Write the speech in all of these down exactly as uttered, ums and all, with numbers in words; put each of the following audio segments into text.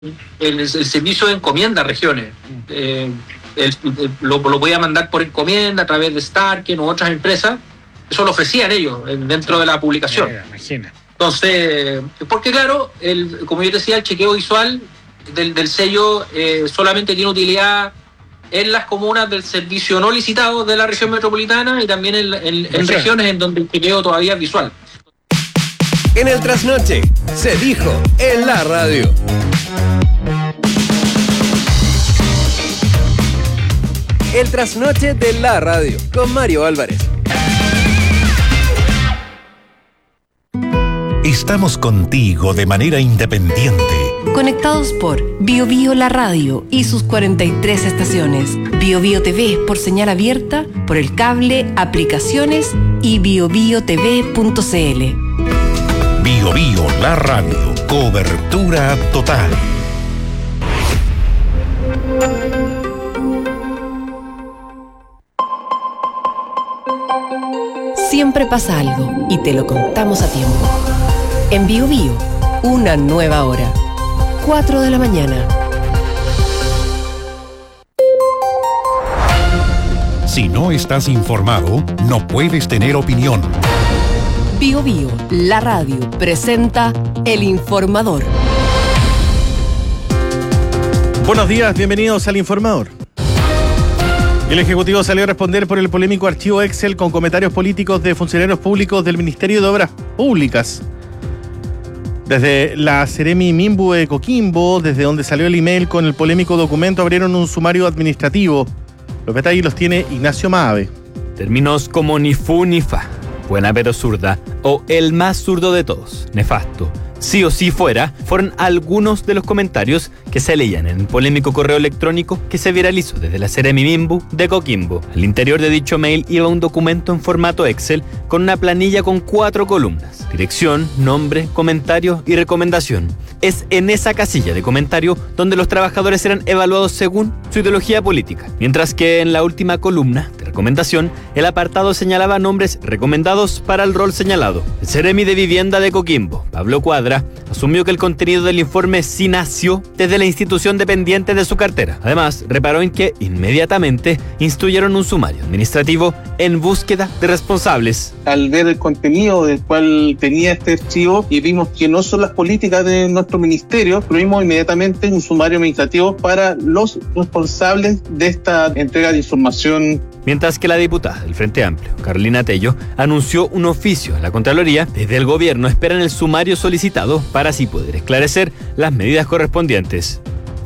el, el servicio de encomienda a regiones. Eh, el, el, lo, lo podía mandar por encomienda a través de Starken u otras empresas. Eso lo ofrecían ellos dentro de la publicación. Imagina. Entonces, porque claro, el, como yo decía, el chequeo visual del, del sello eh, solamente tiene utilidad en las comunas del servicio no licitado de la región metropolitana y también en, en, en regiones en donde el chequeo todavía es visual. En el Trasnoche se dijo en la radio. El Trasnoche de la radio con Mario Álvarez. Estamos contigo de manera independiente. Conectados por Bio Bio La Radio y sus cuarenta y tres estaciones. Bio Bio T V por señal abierta, por el cable, aplicaciones y bio bio t v punto c l. Bio Bio La Radio. Cobertura total. Siempre pasa algo y te lo contamos a tiempo. En Bio Bio, una nueva hora. cuatro de la mañana. Si no estás informado, no puedes tener opinión. Bio Bio, la radio, presenta El Informador. Buenos días, bienvenidos al Informador. El Ejecutivo salió a responder por el polémico archivo Excel con comentarios políticos de funcionarios públicos del Ministerio de Obras Públicas. Desde la Seremi Minbu de Coquimbo, desde donde salió el email con el polémico documento, abrieron un sumario administrativo. Los detalles los tiene Ignacio Maave. Términos como ni fu ni fa, buena pero zurda, o el más zurdo de todos, nefasto, sí o sí fuera, fueron algunos de los comentarios que se leían en el polémico correo electrónico que se viralizó desde la Seremi Minbu de Coquimbo. Al interior de dicho mail iba un documento en formato Excel con una planilla con cuatro columnas: dirección, nombre, comentario y recomendación. Es en esa casilla de comentario donde los trabajadores eran evaluados según su ideología política, mientras que en la última columna de recomendación el apartado señalaba nombres recomendados para el rol señalado. El Seremi de Vivienda de Coquimbo, Pablo Cuadra, asumió que el contenido del informe sí nació desde la institución dependiente de su cartera. Además, reparó en que inmediatamente instruyeron un sumario administrativo en búsqueda de responsables. Al ver el contenido del cual tenía este archivo y vimos que no son las políticas de nuestro ministerio, incluimos inmediatamente un sumario administrativo para los responsables de esta entrega de información. Mientras que la diputada del Frente Amplio, Carolina Tello, anunció un oficio a la Contraloría, desde el gobierno esperan el sumario solicitado para así poder esclarecer las medidas correspondientes.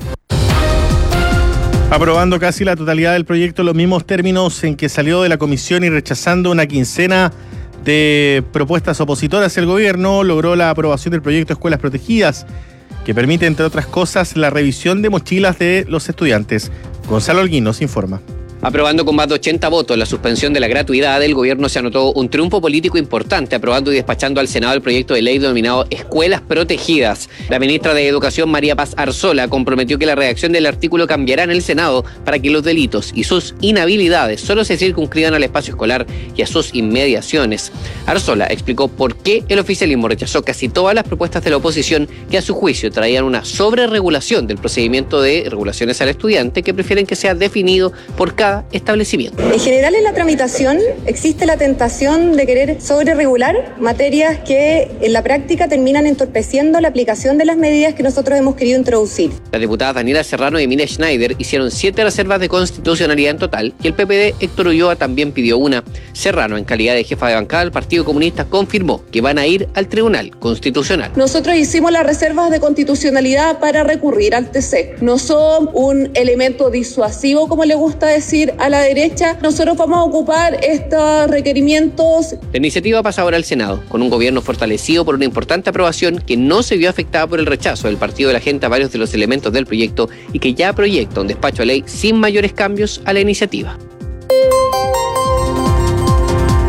Aprobando casi la totalidad del proyecto en los mismos términos en que salió de la comisión y rechazando una quincena de propuestas opositoras, el gobierno logró la aprobación del proyecto Escuelas Protegidas, que permite, entre otras cosas, la revisión de mochilas de los estudiantes. Gonzalo Holguín nos informa. Aprobando con más de ochenta votos la suspensión de la gratuidad, el gobierno se anotó un triunfo político importante, aprobando y despachando al Senado el proyecto de ley denominado Escuelas Protegidas. La ministra de Educación, María Paz Arzola, comprometió que la redacción del artículo cambiará en el Senado para que los delitos y sus inhabilidades solo se circunscriban al espacio escolar y a sus inmediaciones. Arzola explicó por qué el oficialismo rechazó casi todas las propuestas de la oposición que a su juicio traían una sobreregulación del procedimiento de regulaciones al estudiante, que prefieren que sea definido por cada establecimiento. En general, en la tramitación existe la tentación de querer sobreregular materias que en la práctica terminan entorpeciendo la aplicación de las medidas que nosotros hemos querido introducir. Las diputadas Daniela Serrano y Emilia Schneider hicieron siete reservas de constitucionalidad en total y el P P D Héctor Ulloa también pidió una. Serrano, en calidad de jefa de bancada del Partido Comunista, confirmó que van a ir al Tribunal Constitucional. Nosotros hicimos las reservas de constitucionalidad para recurrir al T C. No son un elemento disuasivo, como le gusta decir a la derecha. Nosotros vamos a ocupar estos requerimientos. La iniciativa pasa ahora al Senado, con un gobierno fortalecido por una importante aprobación que no se vio afectada por el rechazo del Partido de la Gente a varios de los elementos del proyecto y que ya proyecta un despacho de ley sin mayores cambios a la iniciativa.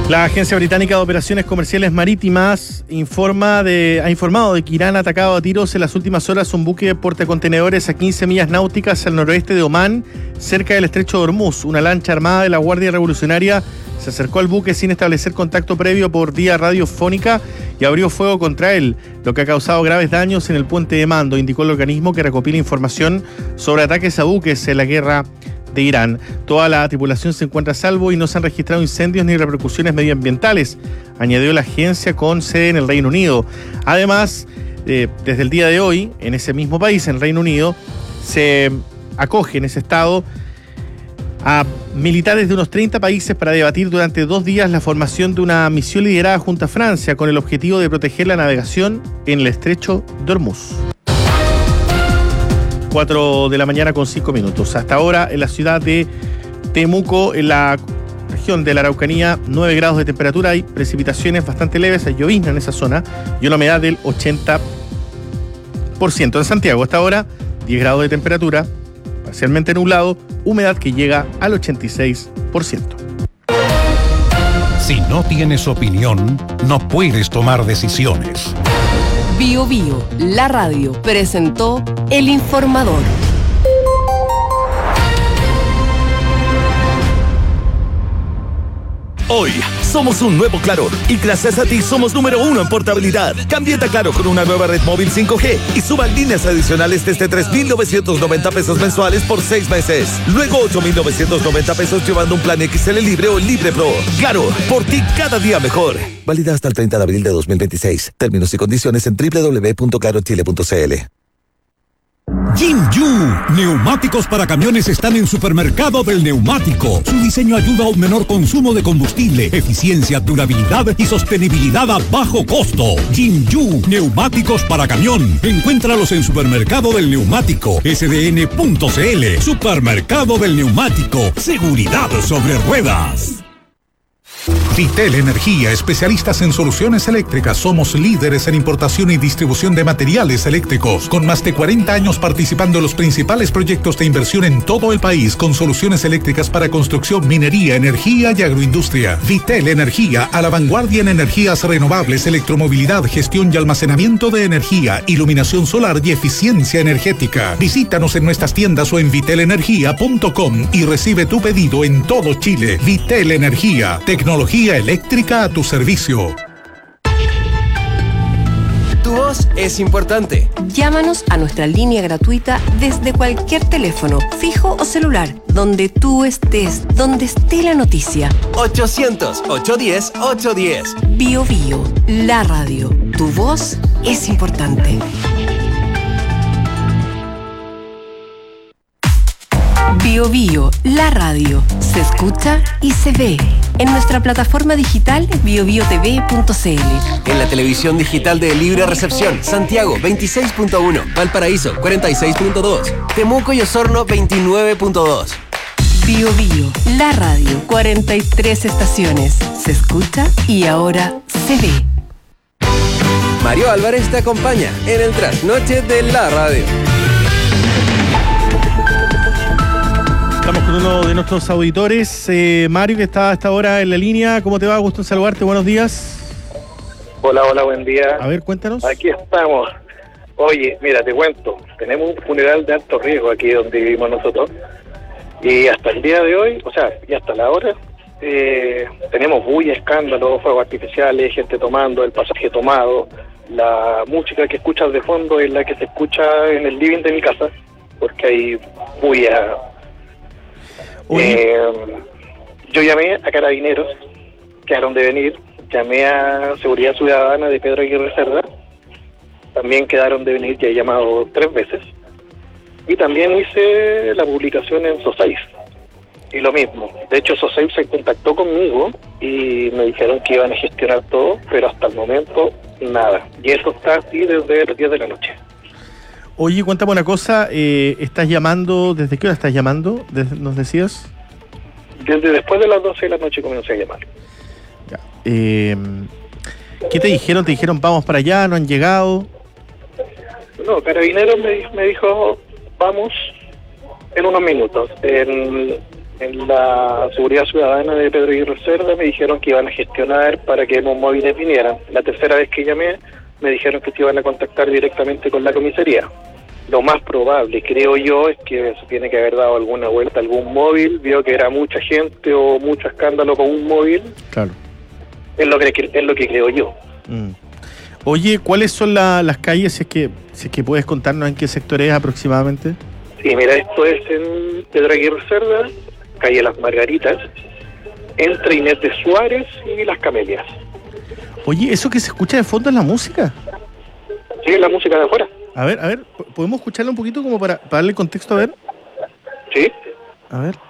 La Agencia Británica de Operaciones Comerciales Marítimas informa de, ha informado de que Irán ha atacado a tiros en las últimas horas un buque de portacontenedores a quince millas náuticas al noroeste de Omán, cerca del estrecho de Hormuz. Una lancha armada de la Guardia Revolucionaria se acercó al buque sin establecer contacto previo por vía radiofónica y abrió fuego contra él, lo que ha causado graves daños en el puente de mando, indicó el organismo que recopila información sobre ataques a buques en la guerra de Irán. Toda la tripulación se encuentra a salvo y no se han registrado incendios ni repercusiones medioambientales, añadió la agencia con sede en el Reino Unido. Además, eh, desde el día de hoy, en ese mismo país, en el Reino Unido, se acoge en ese estado a militares de unos treinta países para debatir durante dos días la formación de una misión liderada junto a Francia con el objetivo de proteger la navegación en el estrecho de Hormuz. cuatro de la mañana con cinco minutos. Hasta ahora en la ciudad de Temuco, en la región de la Araucanía, nueve grados de temperatura, hay precipitaciones bastante leves, hay llovizna en esa zona y una humedad del ochenta por ciento. En Santiago, hasta ahora, diez grados de temperatura, parcialmente nublado, humedad que llega al ochenta y seis por ciento. Si no tienes opinión, no puedes tomar decisiones. Bio Bio, la radio, presentó El Informador. Hoy somos un nuevo Claro y gracias a ti somos número uno en portabilidad. Cámbiate a Claro con una nueva red móvil cinco G y suban líneas adicionales desde tres mil novecientos noventa pesos mensuales por seis meses. Luego ocho mil novecientos noventa pesos llevando un plan X L Libre o Libre Pro. Claro, por ti cada día mejor. Válida hasta el treinta de abril de dos mil veintiséis. Términos y condiciones en doble u doble u doble u punto claro chile punto c l. Jinju, neumáticos para camiones están en Supermercado del Neumático. Su diseño ayuda a un menor consumo de combustible, eficiencia, durabilidad y sostenibilidad a bajo costo. Jinju, neumáticos para camión. Encuéntralos en Supermercado del Neumático, s d n punto c l. Supermercado del Neumático, seguridad sobre ruedas. Vitel Energía, especialistas en soluciones eléctricas. Somos líderes en importación y distribución de materiales eléctricos, con más de cuarenta años participando en los principales proyectos de inversión en todo el país, con soluciones eléctricas para construcción, minería, energía y agroindustria. Vitel Energía, a la vanguardia en energías renovables, electromovilidad, gestión y almacenamiento de energía, iluminación solar y eficiencia energética. Visítanos en nuestras tiendas o en vitel energía punto com y recibe tu pedido en todo Chile. Vitel Energía, tecnología eléctrica a tu servicio. Tu voz es importante. Llámanos a nuestra línea gratuita desde cualquier teléfono, fijo o celular, donde tú estés, donde esté la noticia. ochocientos, ochocientos diez, ochocientos diez. Bio Bio, la radio. Tu voz es importante. Bio Bio, la radio. Se escucha y se ve. En nuestra plataforma digital bio bio t v punto c l. En la televisión digital de Libre Recepción, Santiago veintiséis punto uno, Valparaíso cuarenta y seis punto dos, Temuco y Osorno veintinueve punto dos. Bio Bio, la radio. cuarenta y tres estaciones. Se escucha y ahora se ve. Mario Álvarez te acompaña en el trasnoche de la radio. Estamos con uno de nuestros auditores, eh, Mario, que está hasta ahora en la línea. ¿Cómo te va? Gusto en saludarte. Buenos días. Hola, hola, buen día. A ver, cuéntanos. Aquí estamos. Oye, mira, te cuento. Tenemos un funeral de alto riesgo aquí donde vivimos nosotros. Y hasta el día de hoy, o sea, y hasta la hora, eh, tenemos bulla, escándalos, fuegos artificiales, gente tomando, el pasaje tomado. La música que escuchas de fondo es la que se escucha en el living de mi casa, porque hay bulla. Eh, yo llamé a Carabineros, quedaron de venir, llamé a Seguridad Ciudadana de Pedro Aguirre Cerda, también quedaron de venir, ya he llamado tres veces, y también hice la publicación en SOSAIF, y lo mismo. De hecho, SOSAIF se contactó conmigo y me dijeron que iban a gestionar todo, pero hasta el momento nada, y eso está así desde las diez de la noche. Oye, cuéntame una cosa, eh, ¿estás llamando, desde qué hora estás llamando? Desde, ¿nos decías? Desde después de las doce de la noche comencé a llamar. Ya. Eh, ¿Qué te dijeron? ¿Te dijeron vamos para allá? ¿No han llegado? No, Carabineros me, me dijo vamos en unos minutos. En, en la seguridad ciudadana de Pedro Aguirre Cerda me dijeron que iban a gestionar para que los móviles vinieran. La tercera vez que llamé me dijeron que se iban a contactar directamente con la comisaría. Lo más probable, creo yo, es que se tiene que haber dado alguna vuelta a algún móvil, vio que era mucha gente o mucho escándalo con un móvil. Claro. Es lo que, es lo que creo yo. Mm. Oye, ¿cuáles son la, las calles, si es que si es que puedes contarnos en qué sector es aproximadamente? Sí, mira, esto es en Pedro Aguirre Cerda, calle Las Margaritas, entre Inés de Suárez y Las Camelias. Oye, ¿eso que se escucha de fondo es la música? Sí, es la música de afuera. A ver, a ver, ¿podemos escucharla un poquito como para, para darle contexto? A ver. Sí. A ver.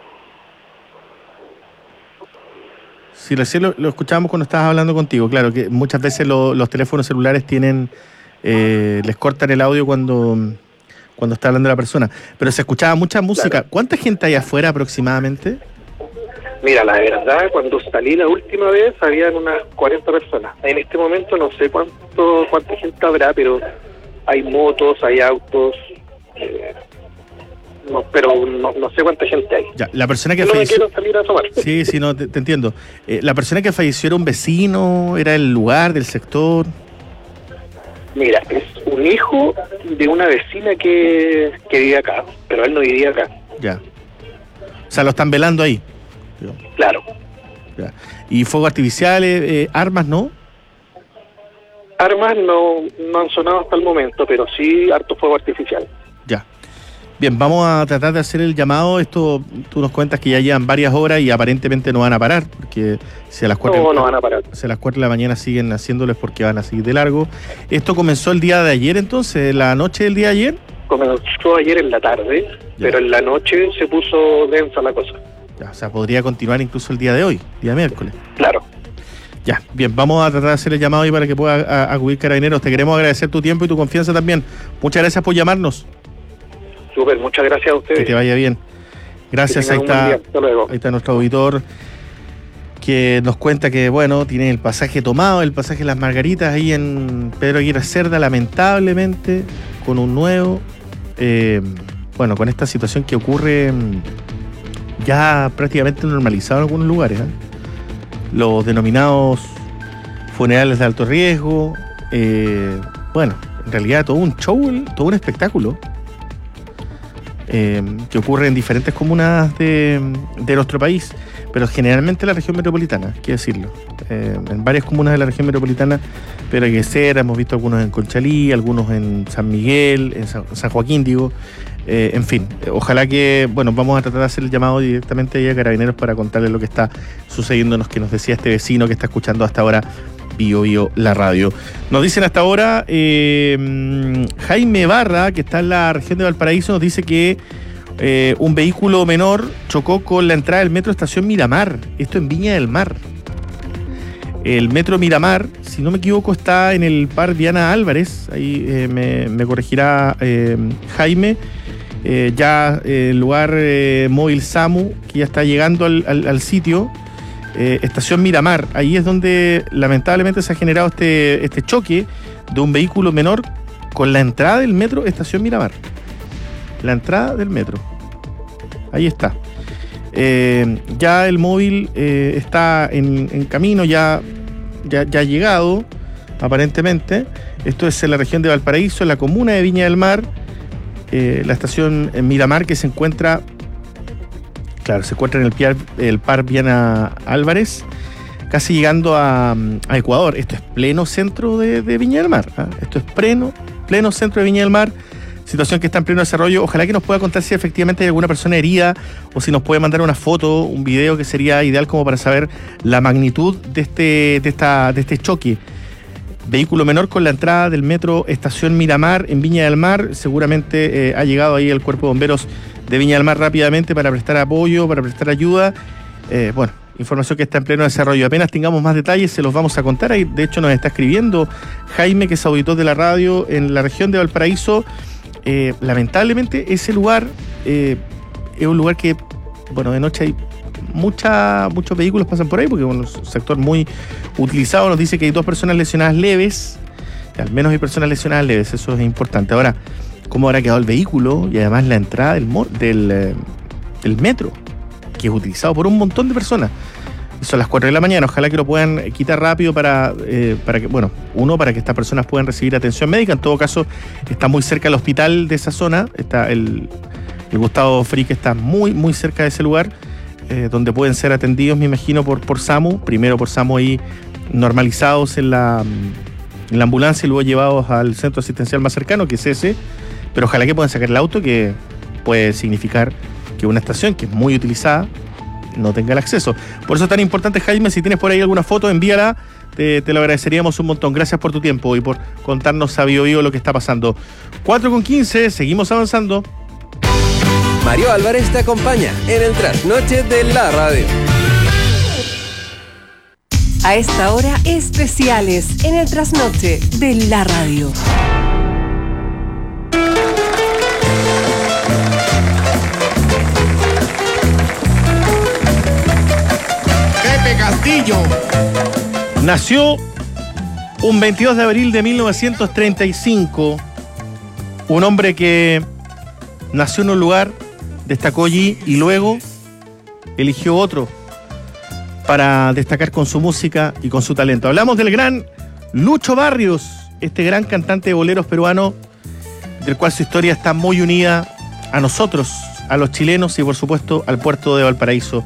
Sí, recién lo, lo escuchábamos cuando estabas hablando contigo. Claro, que muchas veces lo, los teléfonos celulares tienen, eh, les cortan el audio cuando, cuando está hablando la persona. Pero se escuchaba mucha música. Claro. ¿Cuánta gente hay afuera aproximadamente? Mira, la verdad, cuando salí la última vez habían unas cuarenta personas. En este momento no sé cuánto cuánta gente habrá, pero hay motos, hay autos, eh, no, pero no, no sé cuánta gente hay. Ya, la persona que no falleció... me quiero salir a tomar. Sí, sí, no, te, te entiendo. Eh, ¿La persona que falleció era un vecino? ¿Era el lugar, del sector? Mira, es un hijo de una vecina que, que vive acá, pero él no vivía acá. Ya. O sea, lo están velando ahí. Claro. Ya. ¿Y fuegos artificiales, eh, armas, no? Armas no, no han sonado hasta el momento, pero sí harto fuego artificial. Ya. Bien, vamos a tratar de hacer el llamado. Esto, tú nos cuentas que ya llevan varias horas y aparentemente no van a parar, porque si a las cuatro, no, no van a parar. Si a las cuatro de la mañana siguen haciéndoles porque van a seguir de largo. ¿Esto comenzó el día de ayer entonces, la noche del día de ayer? Comenzó ayer en la tarde, ya. Pero en la noche se puso densa la cosa. Ya, o sea, podría continuar incluso el día de hoy, día miércoles. Claro. Ya, bien, vamos a tratar de hacer el llamado ahí para que pueda acudir Carabineros. Te queremos agradecer tu tiempo y tu confianza también. Muchas gracias por llamarnos. Súper, muchas gracias a ustedes. Que te vaya bien. Gracias, ahí está, ahí está nuestro auditor que nos cuenta que, bueno, tiene el pasaje tomado, el pasaje Las Margaritas ahí en Pedro Aguirre Cerda, lamentablemente, con un nuevo, eh, bueno, con esta situación que ocurre ya prácticamente normalizado en algunos lugares, ¿eh? Los denominados funerales de alto riesgo, eh, bueno, en realidad todo un show, todo un espectáculo eh, que ocurre en diferentes comunas de, de nuestro país, pero generalmente en la región metropolitana, hay que decirlo, eh, en varias comunas de la región metropolitana, pero hay que ser, hemos visto algunos en Conchalí, algunos en San Miguel, en San, San Joaquín, digo, eh, en fin, ojalá que, bueno, vamos a tratar de hacer el llamado directamente ahí a Carabineros para contarles lo que está sucediéndonos, que nos decía este vecino que está escuchando hasta ahora Bio Bio la radio. Nos dicen hasta ahora, eh, Jaime Barra, que está en la región de Valparaíso, nos dice que eh, un vehículo menor chocó con la entrada del metro Estación Miramar, esto en Viña del Mar. El metro Miramar, si no me equivoco, está en el par Viana Álvarez, ahí eh, me, me corregirá eh, Jaime, eh, ya eh, el lugar eh, móvil SAMU, que ya está llegando al, al, al sitio, eh, Estación Miramar, ahí es donde lamentablemente se ha generado este, este choque de un vehículo menor con la entrada del metro Estación Miramar. La entrada del metro, ahí está. Eh, ya el móvil eh, está en, en camino, ya, ya, ya ha llegado, aparentemente. Esto es en la región de Valparaíso, en la comuna de Viña del Mar, eh, la estación Miramar, que se encuentra, claro, se encuentra en el, piar, el par Viana Álvarez, casi llegando a, a Ecuador. Esto es pleno centro de, de Viña del Mar, ¿eh? Esto es pleno, pleno centro de Viña del Mar. Situación que está en pleno desarrollo. Ojalá que nos pueda contar si efectivamente hay alguna persona herida o si nos puede mandar una foto, un video, que sería ideal como para saber la magnitud de este, de esta, de este choque. Vehículo menor con la entrada del metro Estación Miramar en Viña del Mar. Seguramente eh, ha llegado ahí el Cuerpo de Bomberos de Viña del Mar rápidamente para prestar apoyo, para prestar ayuda. Eh, bueno, información que está en pleno desarrollo. Apenas tengamos más detalles se los vamos a contar. Ahí, de hecho, nos está escribiendo Jaime, que es auditor de la radio en la región de Valparaíso. Eh, lamentablemente ese lugar eh, es un lugar que, bueno, de noche hay mucha, muchos vehículos pasan por ahí porque bueno, es un sector muy utilizado. Nos dice que hay dos personas lesionadas leves, al menos hay personas lesionadas leves, eso es importante. Ahora, ¿cómo habrá quedado el vehículo y además la entrada del, del, del metro? que es utilizado por un montón de personas. Son las cuatro de la mañana, ojalá que lo puedan quitar rápido para, eh, para que, bueno, uno, para que estas personas puedan recibir atención médica. En todo caso, está muy cerca del hospital de esa zona, está el, el Gustavo Frick está muy, muy cerca de ese lugar, eh, donde pueden ser atendidos, me imagino, por, por SAMU, primero por SAMU ahí normalizados en la, en la ambulancia y luego llevados al centro asistencial más cercano, que es ese, pero ojalá que puedan sacar el auto, que puede significar que una estación que es muy utilizada no tenga el acceso. Por eso es tan importante, Jaime, si tienes por ahí alguna foto, envíala, te, te lo agradeceríamos un montón. Gracias por tu tiempo y por contarnos a Bio Bio lo que está pasando. cuatro con quince, seguimos avanzando. Mario Álvarez te acompaña en el trasnoche de la radio. A esta hora, especiales en el trasnoche de la radio. Castillo. Nació un veintidós de abril de mil novecientos treinta y cinco, un hombre que nació en un lugar, destacó allí y luego eligió otro para destacar con su música y con su talento. Hablamos del gran Lucho Barrios, este gran cantante de boleros peruano, del cual su historia está muy unida a nosotros, a los chilenos y por supuesto al puerto de Valparaíso.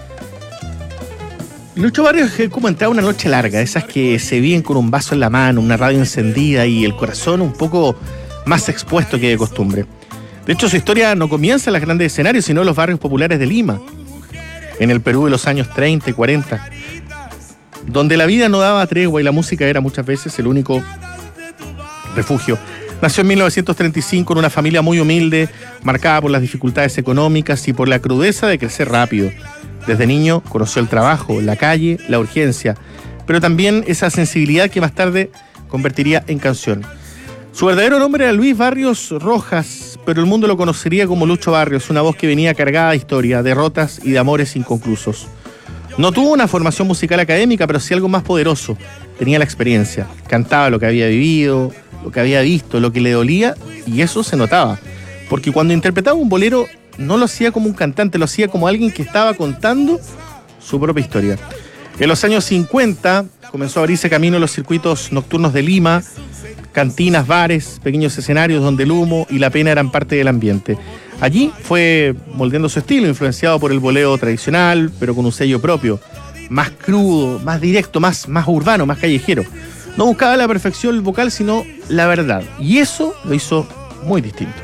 Lucho Barrios como entraba una noche larga, esas que se viven con un vaso en la mano, una radio encendida y el corazón un poco más expuesto que de costumbre. De hecho, su historia no comienza en los grandes escenarios, sino en los barrios populares de Lima, en el Perú de los años treinta y cuarenta, donde la vida no daba tregua y la música era muchas veces el único refugio. Nació en mil novecientos treinta y cinco en una familia muy humilde, marcada por las dificultades económicas y por la crudeza de crecer rápido. Desde niño conoció el trabajo, la calle, la urgencia, pero también esa sensibilidad que más tarde convertiría en canción. Su verdadero nombre era Luis Barrios Rojas, pero el mundo lo conocería como Lucho Barrios, una voz que venía cargada de historia, derrotas y de amores inconclusos. No tuvo una formación musical académica, pero sí algo más poderoso. Tenía la experiencia, cantaba lo que había vivido, lo que había visto, lo que le dolía, y eso se notaba. Porque cuando interpretaba un bolero, no lo hacía como un cantante, lo hacía como alguien que estaba contando su propia historia. En los años cincuenta comenzó a abrirse camino en los circuitos nocturnos de Lima, cantinas, bares, pequeños escenarios donde el humo y la pena eran parte del ambiente. Allí fue moldeando su estilo, influenciado por el bolero tradicional, pero con un sello propio, más crudo, más directo, más, más urbano, más callejero. No buscaba la perfección vocal, sino la verdad. Y eso lo hizo muy distinto.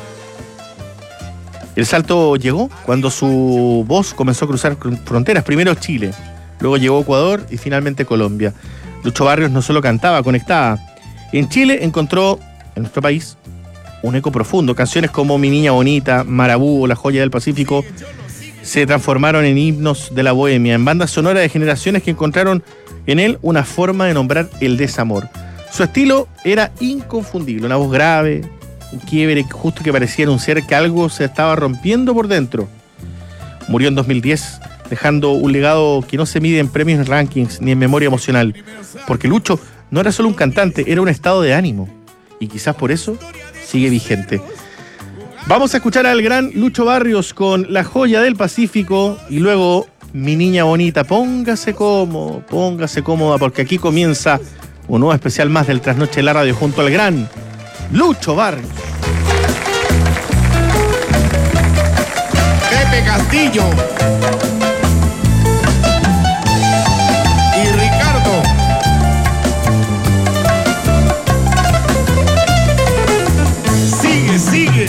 El salto llegó cuando su voz comenzó a cruzar fronteras. Primero Chile, luego llegó Ecuador y finalmente Colombia. Lucho Barrios no solo cantaba, conectaba. En Chile encontró, en nuestro país, un eco profundo. Canciones como Mi Niña Bonita, Marabú o La Joya del Pacífico se transformaron en himnos de la bohemia, en bandas sonoras de generaciones que encontraron en él una forma de nombrar el desamor. Su estilo era inconfundible, una voz grave, un quiebre justo que parecía anunciar que algo se estaba rompiendo por dentro. Murió en dos mil diez, dejando un legado que no se mide en premios, rankings ni en memoria emocional, porque Lucho no era solo un cantante, era un estado de ánimo, y quizás por eso sigue vigente. Vamos a escuchar al gran Lucho Barrios con La Joya del Pacífico y luego Mi Niña Bonita. Póngase cómodo, póngase cómoda, porque aquí comienza un nuevo especial más del Trasnoche de la Radio junto al gran Lucho Barrios. Pepe Castillo y Ricardo. Sigue, sigue.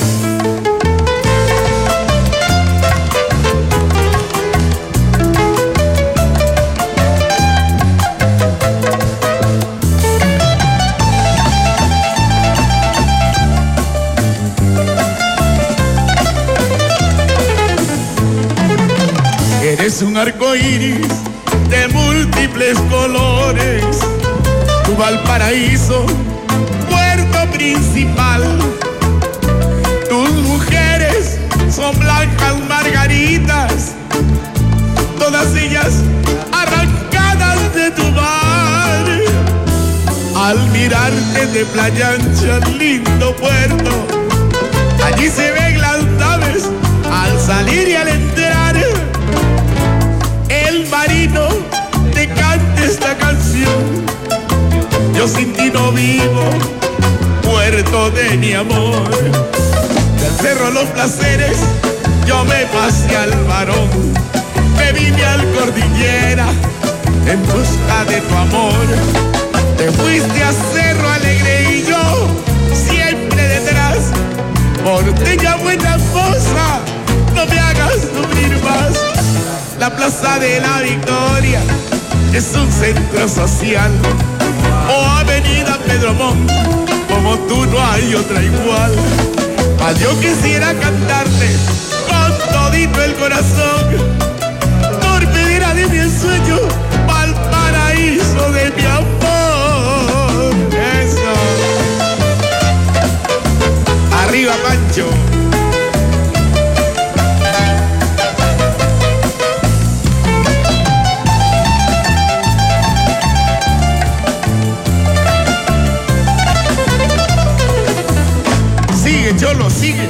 Eres un arco iris de múltiples colores, tu Valparaíso, puerto principal. Tus mujeres son blancas margaritas, todas ellas arrancadas de tu mar. Al mirarte de Playa Ancha, lindo puerto, allí se ven las naves al salir y al entrar. Cerro Los Placeres yo me pasé al Barón, me vine al Cordillera en busca de tu amor. Te fuiste a Cerro Alegre y yo siempre detrás. Porteña buena esposa, no me hagas sufrir más. La Plaza de la Victoria es un centro social, o Avenida Pedro Montt, como tú no hay otra igual. Mas yo quisiera cantarte con todito el corazón, torpedera de mi ensueño, pa'l paraíso de mi amor. Eso. Arriba, Pancho. Sigue, Cholo, sigue.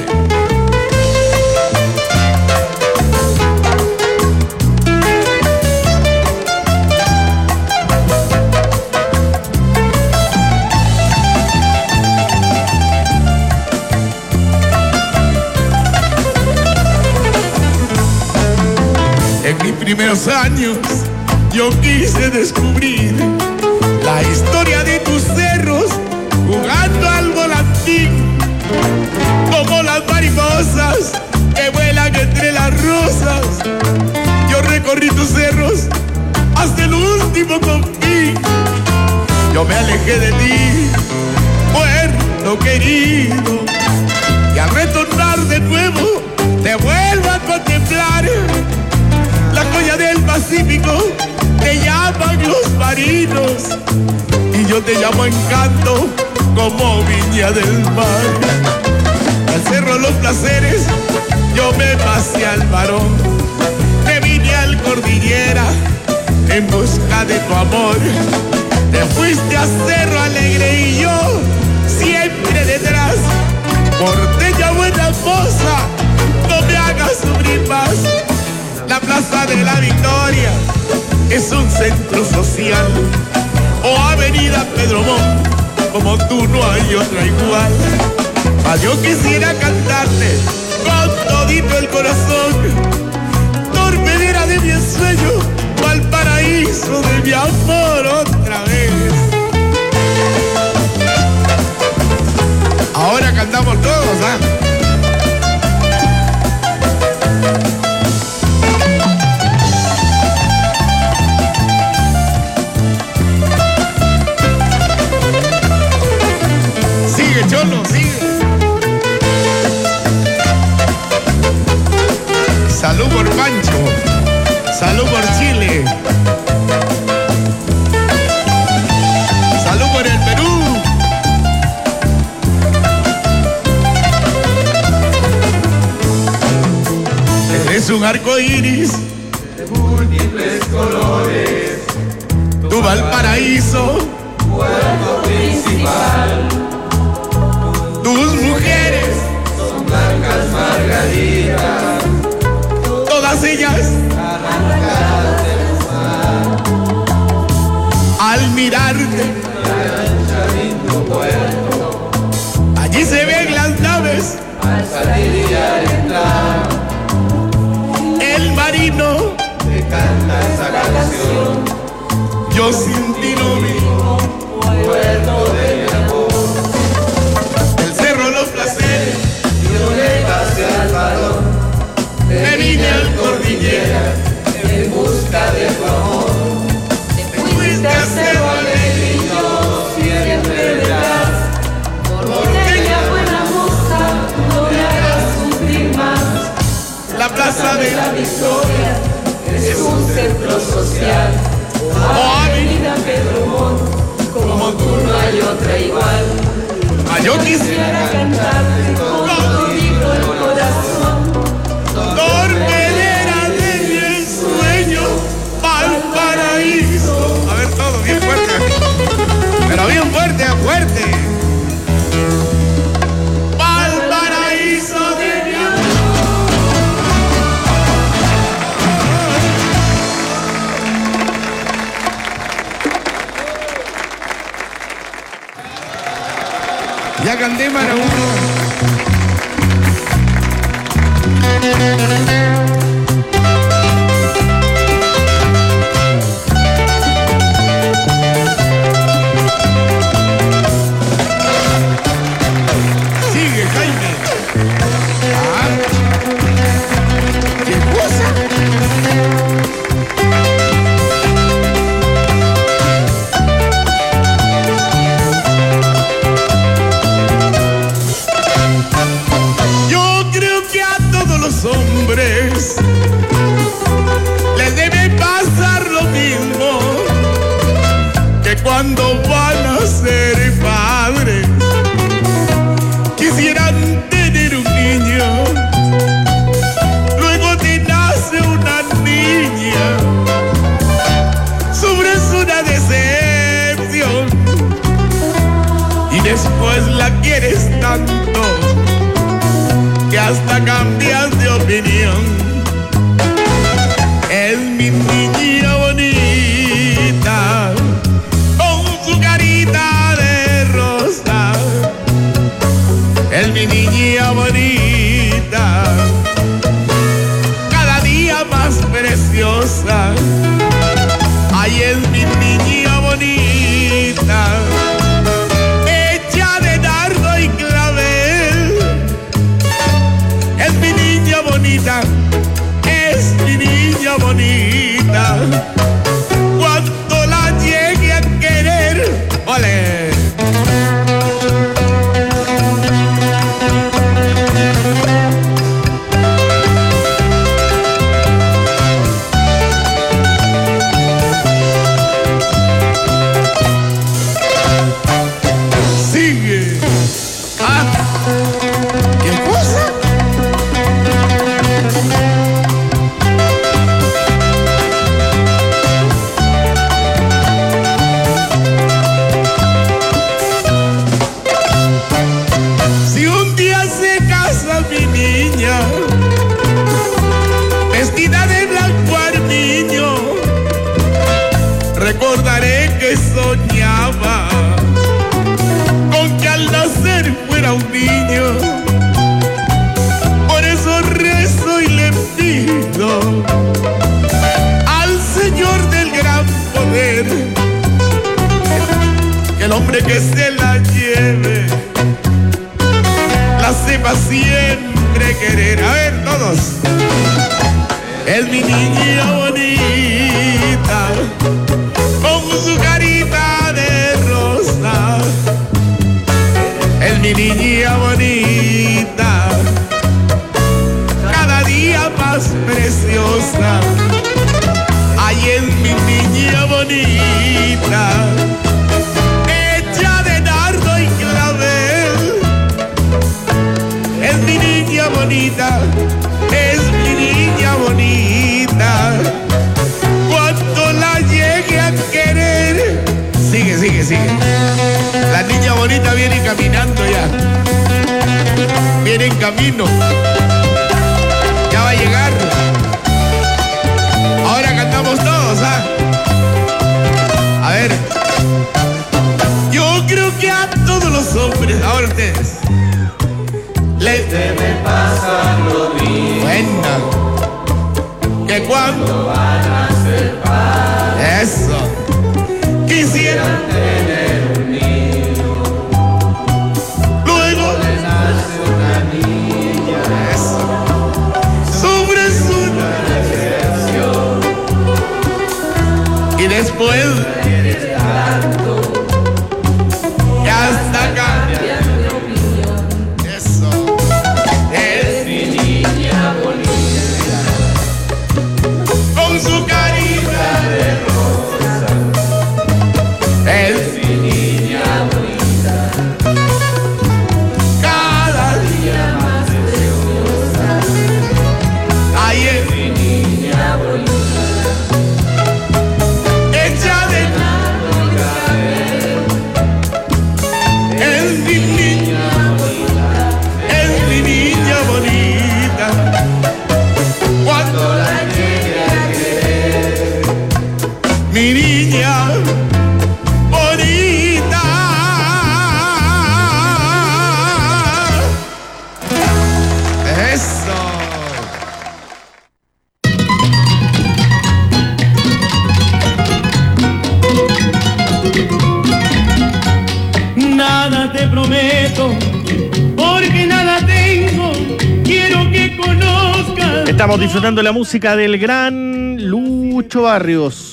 En mis primeros años yo quise descubrir la historia de tus cerros jugando al volantín, como las mariposas que vuelan entre las rosas. Yo recorrí tus cerros hasta el último confín. Yo me alejé de ti, puerto querido, y al retornar de nuevo te vuelvo a contemplar. La joya del Pacífico te llaman los marinos, y yo te llamo encanto como Viña del Mar. Al Cerro Los Placeres yo me pasé al Barón, me vine al Cordillera en busca de tu amor. Te fuiste a Cerro Alegre y yo siempre detrás. Porteña buena esposa, no me hagas sufrir más. La Plaza de la Victoria es un centro social, o Avenida Pedro Montt, como tú no hay otra igual. Mas yo quisiera cantarte con todito el corazón, torpedera de mi ensueño, pa'l paraíso de mi amor otra vez. Ahora cantamos todos, ¿ah? ¿eh? Cholo, sigue. Salud por Pancho, salud por Chile, salud por el Perú. Eres un arco iris de múltiples colores, tu Valparaíso, puerto principal. Tus mujeres son blancas margaritas, todas ellas arrancadas del mar. Al mirarte, lindo puerto, allí se ven las naves al salir y al entrar. El marino te canta esa canción, yo sin ti no vivo, puerto de mi amor. Yo le pasé al Barón, me vine al Cordillera en busca de tu amor. Te fuiste a Cerro Alegre y yo siempre detrás. Porteña buena moza, no me hagas sufrir más. La Plaza de la Victoria es un centro social, o Avenida Pedro Montt, como tú no hay otra igual. Yo quisiera cantarte con todito el corazón, torpedera de mi ensueño, pa'l paraíso. A ver todo, bien fuerte, pero bien fuerte, fuerte. Pa'l paraíso de mi amor. Ya canté para uno. hombres les debe pasar lo mismo que cuando van a ser padres. Quisieran tener un niño, luego te nace una niña, sufres una decepción y después la quieres tanto que hasta cambias de opinión. Es mi niña bonita, con su carita de rosa. Es mi niña bonita, cada día más preciosa. Ay, es mi niña bonita, hecha de dardo y clavel. Es mi niña bonita, es mi niña bonita. Cuando la llegue a querer, ¡ole! Sigue. Ah, ¿qué cosa? Si un día se casa mi niña, vestida de blanco armiño, recordaré que soñaba con que al nacer fuera un niño. Por eso rezo y le pido al Señor del gran poder que el hombre que se la lleve la sepa siempre querer. A ver, todos. Es mi niña bonita, con su carita de rosa. Es mi niña bonita, cada día más preciosa. Ay, es mi niña bonita, hecha de nardo y clavel. Es mi niña bonita, es mi niña bonita. Cuando la llegue a querer. Sigue, sigue, sigue. La niña bonita viene caminando ya. Viene en camino. Ya va a llegar. Ahora cantamos todos, ¿ah? A ver. Yo creo que a todos los hombres, ahora ustedes, les debe pasar lo mismo. Buena. Que cuando van a ser padres, eso, quisieran tener un niño, luego les nace una niña, eso, sufres una decepción y después eres tanto que hasta cambian de opinión. Eso es mi niña bonita, con su carita de rosa. Es mi niña bonita, cada día más preciosa. Ay, es mi niña bonita, hecha de nardo y clavel. Es mi niña bonita, es mi niña bonita. Cuando la llegue a querer, mi niña bonita. Eso. Nada te prometo, porque nada tengo. Quiero que conozcas. Estamos disfrutando la música del gran Lucho Barrios.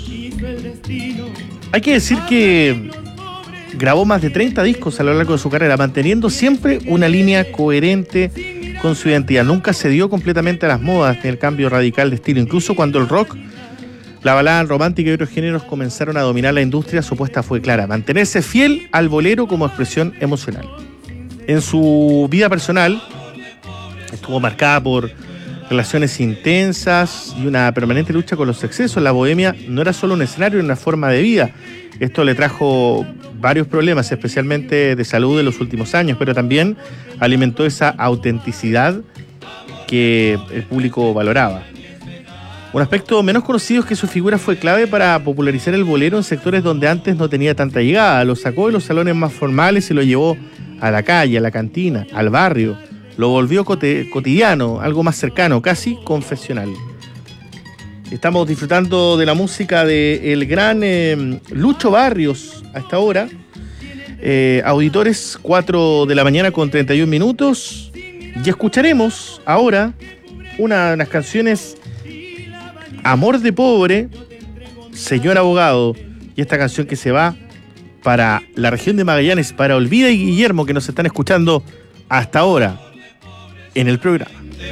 Hay que decir que grabó más de treinta discos a lo largo de su carrera, manteniendo siempre una línea coherente con su identidad. Nunca cedió completamente a las modas ni el cambio radical de estilo. Incluso cuando el rock, la balada romántica y otros géneros comenzaron a dominar la industria, su apuesta fue clara: mantenerse fiel al bolero como expresión emocional. En su vida personal estuvo marcada por relaciones intensas y una permanente lucha con los excesos. La bohemia no era solo un escenario, era una forma de vida. Esto le trajo varios problemas, especialmente de salud en los últimos años, pero también alimentó esa autenticidad que el público valoraba. Un aspecto menos conocido es que su figura fue clave para popularizar el bolero en sectores donde antes no tenía tanta llegada. Lo sacó de los salones más formales y lo llevó a la calle, a la cantina, al barrio. Lo volvió cotidiano, algo más cercano, casi confesional. Estamos disfrutando de la música del gran eh, Lucho Barrios a esta hora. Eh, auditores, cuatro de la mañana con treinta y un minutos. Y escucharemos ahora una de las canciones, Amor de Pobre, Señor Abogado. Y esta canción que se va para la región de Magallanes, para Olvida y Guillermo, que nos están escuchando hasta ahora en el programa.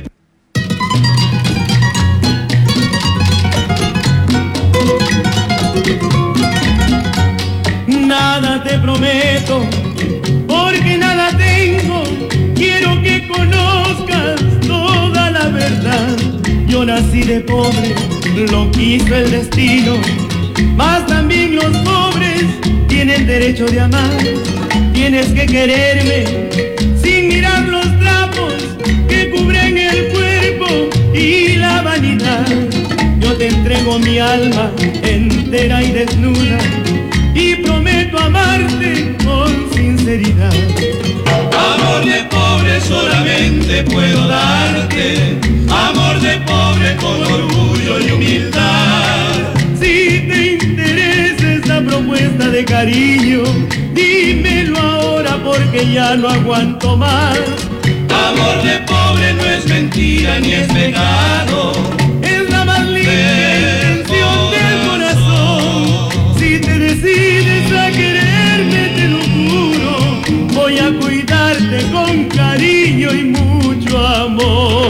Nada te prometo, porque nada tengo. Quiero que conozcas toda la verdad. Yo nací de pobre, lo quiso el destino, mas también los pobres tienen derecho de amar. Tienes que quererme sin mirar los trapos que cubren el cuerpo y la vanidad. Yo te entrego mi alma entera y desnuda y prometo amarte con sinceridad. Amor de pobre solamente puedo darte, amor de pobre con orgullo y humildad. Si te interesa esta propuesta de cariño, dímelo ahora porque ya no aguanto más. Amor de pobre no es mentira ni es pecado, es la más linda intención del corazón. Si te decides a quererme, te lo juro, voy a cuidarte con cariño y mucho amor.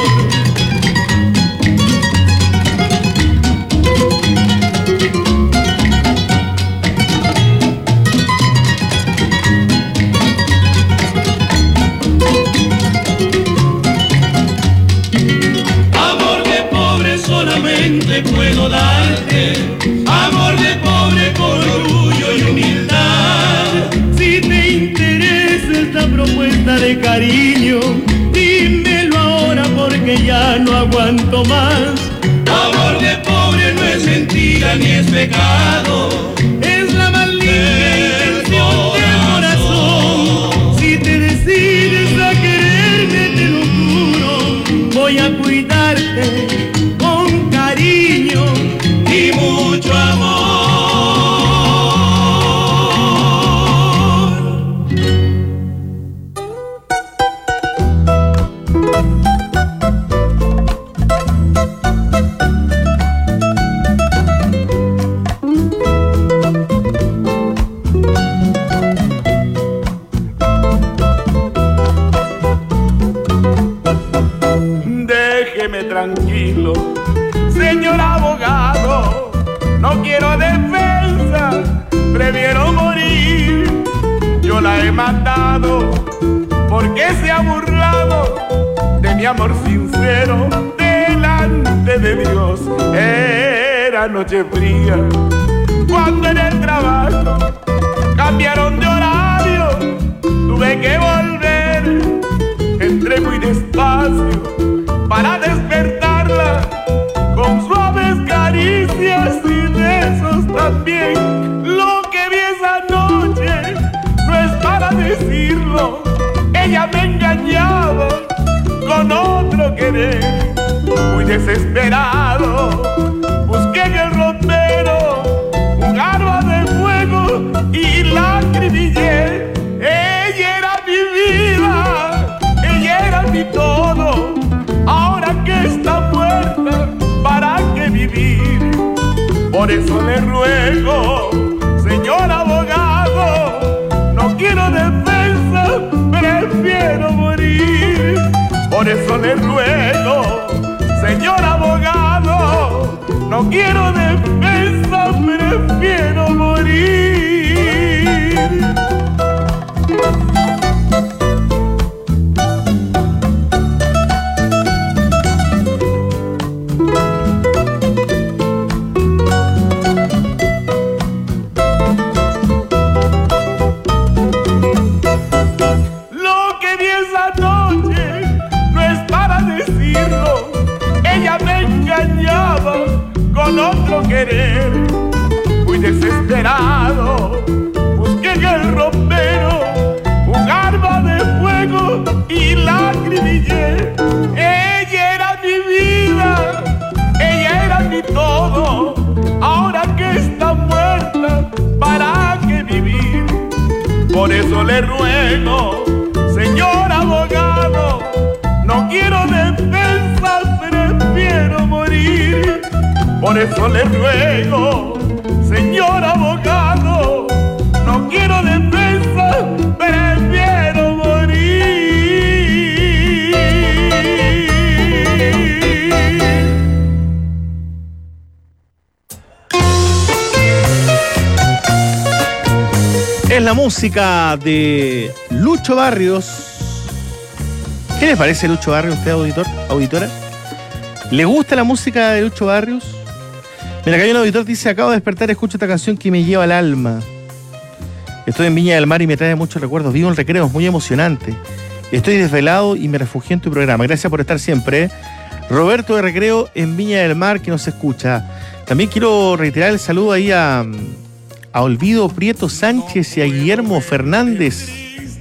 Puedo darte amor de pobre con orgullo y humildad. Si te interesa esta propuesta de cariño, dímelo ahora porque ya no aguanto más. Amor de pobre no es mentira ni es pecado, es la más linda intención del corazón. Si te decides a quererme, te lo juro, voy a cuidarte y mucho amor. Déjeme tranquilo, señor abogado, no quiero defensa, prefiero morir. Yo la he matado porque se ha burlado de mi amor sincero delante de Dios. Era noche fría cuando en el trabajo cambiaron de horario, tuve que volver, entré muy despacio para despertarla con suaves caricias y besos también. Lo que vi esa noche no es para decirlo, ella me engañaba con otro querer. Muy desesperado busqué en el ropero un arma de fuego y la acribillé. Ella era mi vida, ella era mi todo. Ahora que está muerta, ¿para qué vivir? Por eso le ruego, señor abogado, no quiero defensa, prefiero morir. Por eso le ruego, señor abogado, no quiero defensa, prefiero morir. Lo que vi esa noche no es para decirlo. Ella me engañaba con otro querer. Muy desesperado busqué en el ropero un arma de fuego y la acribillé. Ella era mi vida, ella era mi todo. Ahora que está muerta, ¿para qué vivir? Por eso le ruego, señor abogado, no quiero defensa, prefiero morir. Por eso le ruego, señor abogado, no quiero defensa, prefiero morir. Es la música de Lucho Barrios. ¿Qué les parece Lucho Barrios, usted, auditor, auditora? ¿Le gusta la música de Lucho Barrios? Mira, acá hay un auditor que dice: acabo de despertar, escucho esta canción que me lleva al alma. Estoy en Viña del Mar y me trae muchos recuerdos. Vivo en Recreo, es muy emocionante. Estoy desvelado y me refugié en tu programa. Gracias por estar siempre, ¿eh? Roberto de Recreo en Viña del Mar, que nos escucha. También quiero reiterar el saludo ahí a, a Olvido Prieto Sánchez y a Guillermo Fernández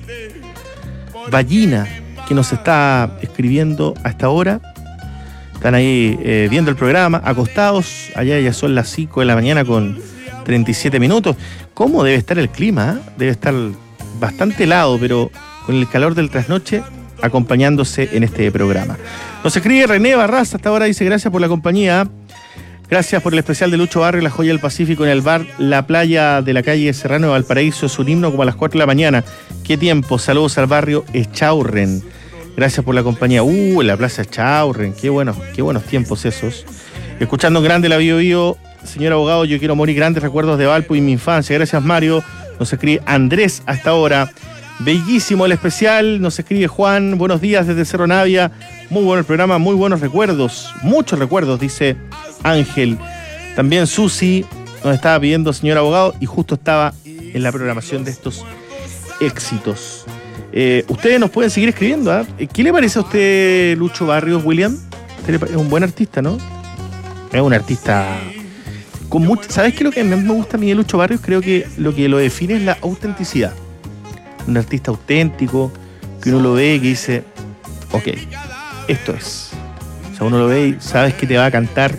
Ballina, que nos está escribiendo a esta hora. Están ahí eh, viendo el programa, acostados. Allá ya son las cinco de la mañana con treinta y siete minutos. ¿Cómo debe estar el clima? ¿eh? Debe estar bastante helado, pero con el calor del trasnoche acompañándose en este programa. Nos escribe René Barraza hasta ahora, dice: gracias por la compañía. Gracias por el especial de Lucho Barrio, La Joya del Pacífico, en el bar La Playa de la calle Serrano de Valparaíso. Es un himno como a las cuatro de la mañana. ¡Qué tiempo! Saludos al barrio Echaurren. Gracias por la compañía. Uh, en la plaza Echaurren. Qué buenos, qué buenos tiempos esos. Escuchando grande la Bio Bio. Señor abogado, yo quiero morir. Grandes recuerdos de Valpo y mi infancia. Gracias, Mario. Nos escribe Andrés hasta ahora. Bellísimo el especial. Nos escribe Juan. Buenos días desde Cerro Navia. Muy bueno el programa, muy buenos recuerdos. Muchos recuerdos, dice Ángel. También Susi nos estaba pidiendo, señor abogado, y justo estaba en la programación de estos éxitos. Eh, ustedes nos pueden seguir escribiendo, ¿eh? ¿Qué le parece a usted Lucho Barrios, William? Es un buen artista, ¿no? Es un artista con mucho... ¿Sabes qué es lo que más me gusta a mí de Lucho Barrios? Creo que lo que lo define es la autenticidad. Un artista auténtico, que uno lo ve y que dice, ok, esto es. O sea, uno lo ve y sabes que te va a cantar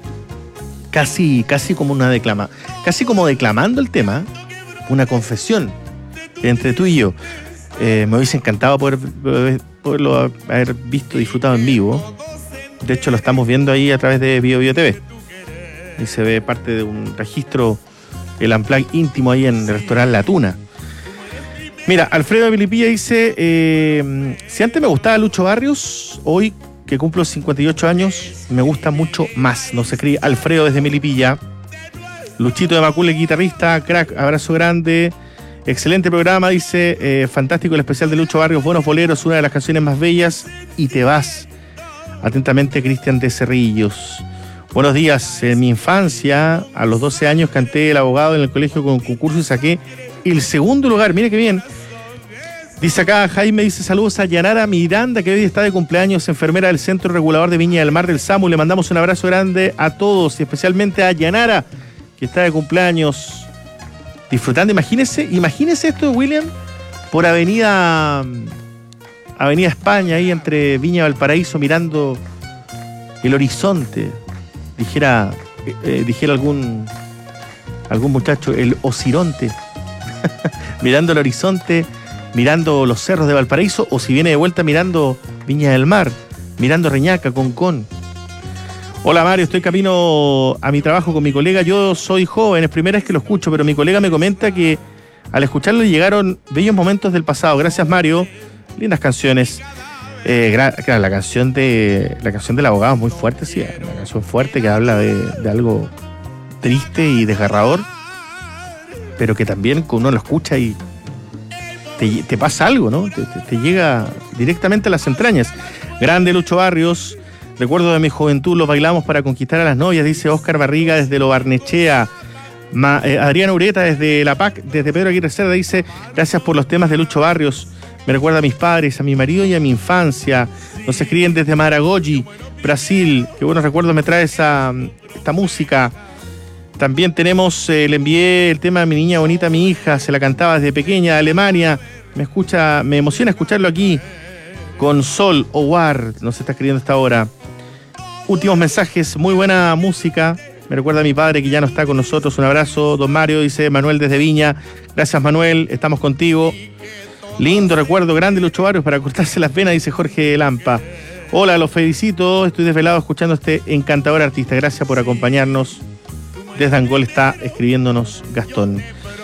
casi, casi como una declama, casi como declamando el tema, una confesión entre tú y yo. Eh, me hubiese encantado poder, poderlo haber visto, disfrutado en vivo. De hecho, lo estamos viendo ahí a través de Bio Bio T V. Y se ve parte de un registro, el unplug íntimo ahí en el restaurante La Tuna. Mira, Alfredo de Milipilla dice, eh, si antes me gustaba Lucho Barrios, hoy que cumplo cincuenta y ocho años, me gusta mucho más. Nos escribe Alfredo desde Milipilla. Luchito de Macule, guitarrista, crack, abrazo grande. Excelente programa, dice, eh, fantástico el especial de Lucho Barrios, buenos boleros, una de las canciones más bellas, y te vas. Atentamente, Cristian de Cerrillos. Buenos días, en mi infancia, a los doce años, canté El Abogado en el colegio con concurso y saqué el segundo lugar, mire qué bien. Dice acá Jaime, dice saludos a Yanara Miranda, que hoy está de cumpleaños, enfermera del Centro Regulador de Viña del Mar del SAMU. Le mandamos un abrazo grande a todos y especialmente a Yanara, que está de cumpleaños. Disfrutando, imagínese, imagínese esto, William, por avenida Avenida España, ahí entre Viña y Valparaíso, mirando el horizonte, dijera, eh, dijera algún algún muchacho, el ocironte, mirando el horizonte, mirando los cerros de Valparaíso, o si viene de vuelta mirando Viña del Mar, mirando Reñaca, Concón. Hola Mario, estoy camino a mi trabajo con mi colega. Yo soy joven, es primera vez que lo escucho, pero mi colega me comenta que al escucharlo llegaron bellos momentos del pasado. Gracias Mario, lindas canciones. Eh, gra- claro, la canción de la canción del abogado es muy fuerte, sí, una canción fuerte que habla de, de algo triste y desgarrador, pero que también uno lo escucha y te, te pasa algo, ¿no? Te, te, te llega directamente a las entrañas. Grande Lucho Barrios, recuerdo de mi juventud, los bailamos para conquistar a las novias, dice Óscar Barriga desde Lo Barnechea. Ma, eh, Adriana Ureta desde La P A C, desde Pedro Aguirre Cerda, dice: gracias por los temas de Lucho Barrios. Me recuerda a mis padres, a mi marido y a mi infancia. Nos escriben desde Maragogi, Brasil. Qué buenos recuerdos me trae esa, esta música. También tenemos, eh, le envié el tema de Mi Niña Bonita, mi hija. Se la cantaba desde pequeña, de Alemania. Me escucha, me emociona escucharlo aquí. Con Sol Owar, nos está escribiendo esta hora. Últimos mensajes, muy buena música. Me recuerda a mi padre que ya no está con nosotros. Un abrazo, don Mario, dice Manuel desde Viña. Gracias, Manuel, estamos contigo. Lindo recuerdo, grande Lucho Barrios para cortarse las venas, dice Jorge Lampa. Hola, los felicito, estoy desvelado escuchando a este encantador artista. Gracias por acompañarnos. Desde Angol está escribiéndonos Gastón.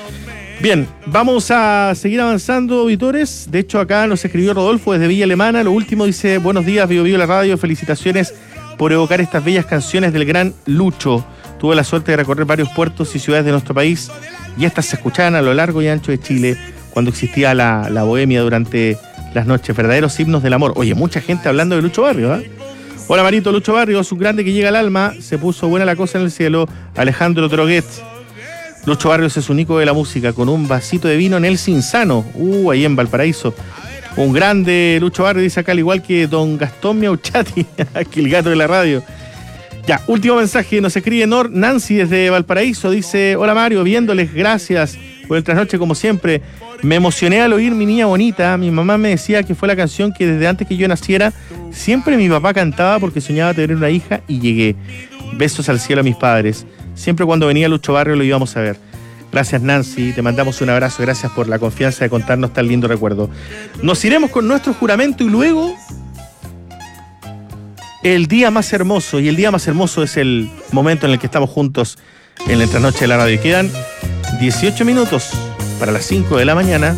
Bien, vamos a seguir avanzando, auditores. De hecho, acá nos escribió Rodolfo desde Villa Alemana. Lo último dice: buenos días, Bio Bio la radio, felicitaciones por evocar estas bellas canciones del gran Lucho. Tuve la suerte de recorrer varios puertos y ciudades de nuestro país y estas se escuchaban a lo largo y ancho de Chile cuando existía la, la bohemia durante las noches, verdaderos himnos del amor. Oye, mucha gente hablando de Lucho Barrios, ¿eh? Hola, Marito, Lucho Barrios, un grande que llega al alma, se puso buena la cosa en el cielo. Alejandro Droguet. Lucho Barrios es un ícono de la música, con un vasito de vino en el Cinzano, uh, ahí en Valparaíso. Un grande Lucho Barrios, dice acá, al igual que don Gastón Miauchati, aquí el gato de la radio. Ya, último mensaje, nos escribe Nor Nancy desde Valparaíso, dice: hola Mario, viéndoles, gracias por el trasnoche como siempre. Me emocioné al oír Mi Niña Bonita. Mi mamá me decía que fue la canción que desde antes que yo naciera siempre mi papá cantaba porque soñaba tener una hija y llegué. Besos al cielo a mis padres. Siempre cuando venía Lucho Barrios lo íbamos a ver. Gracias, Nancy, te mandamos un abrazo, gracias por la confianza de contarnos tan lindo recuerdo. Nos iremos con nuestro juramento y luego el día más hermoso, y el día más hermoso es el momento en el que estamos juntos en la trasnoche de la radio. Quedan dieciocho minutos para las cinco de la mañana.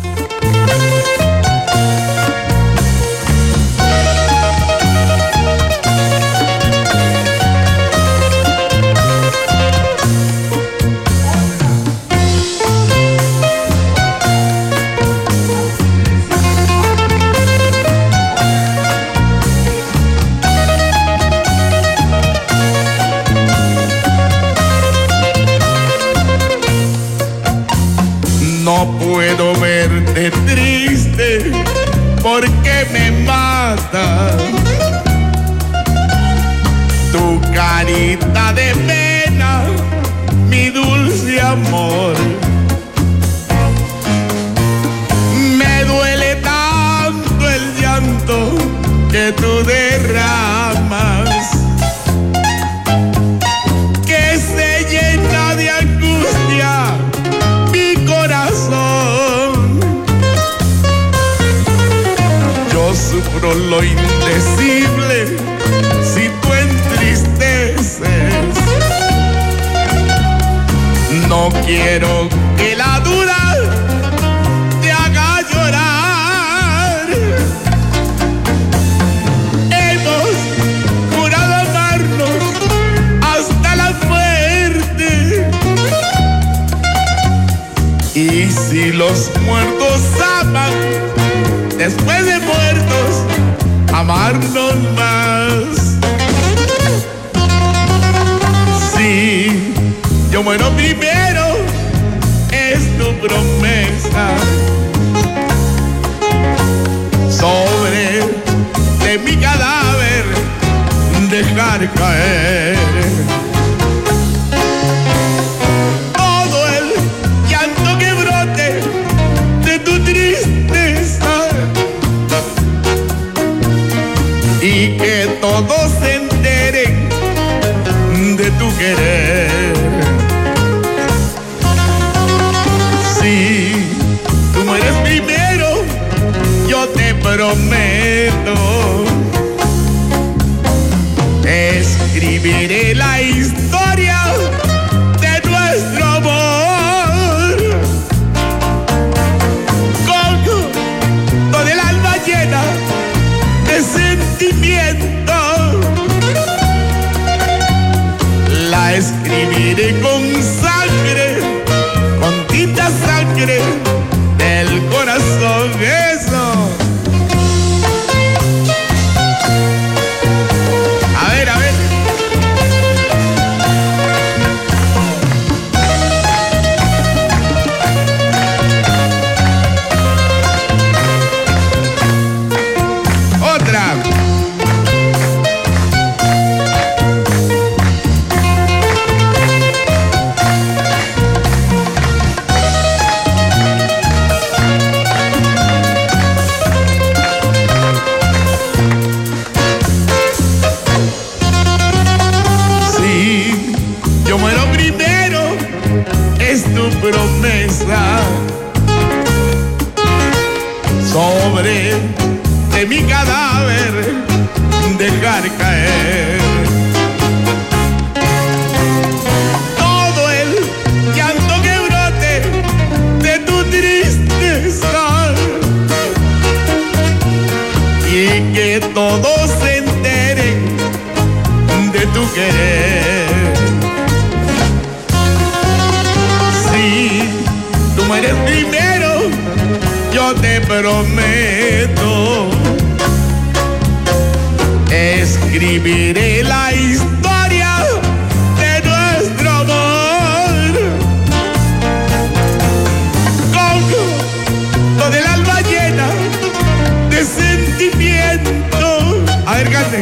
No puedo verte triste porque me mata tu carita de pena, mi dulce amor. Me duele tanto el llanto que tú derramas, que se llena de angustia corazón. Yo sufro lo indecible si tú entristeces. No quiero que la duda te haga llorar. Hemos jurado amarnos hasta la muerte. Y si los muertos aman, después de muertos, amarnos más. Si yo muero primero, es tu promesa. Sobre de mi cadáver, dejar caer tu tristeza y que todos se enteren de tu querer. Si tú mueres primero, yo te prometo, escribiré la historia de nuestro amor. Con el alma llena de sentimiento. La escribiré con sangre, con tinta sangre del corazón. Eso. A ver, a ver. Otra. Promesa sobre de mi cadáver dejar caer todo el llanto que brote de tu tristeza y que todos se enteren de tu querer. Tú mueres primero, yo te prometo. Escribiré la historia de nuestro amor con todo el alma llena de sentimiento. A ver, cante.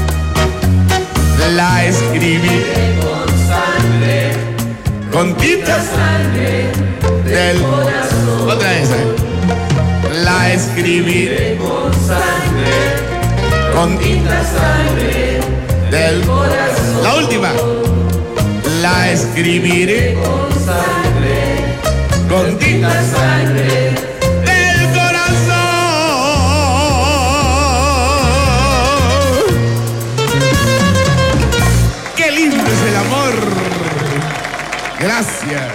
La escribiré con sangre, con tinta sangre del corazón. Otra vez, ¿eh? La escribiré con sangre, con tinta sangre del corazón. La última. La escribiré con sangre, con tinta sangre del corazón. Qué lindo es el amor. Gracias.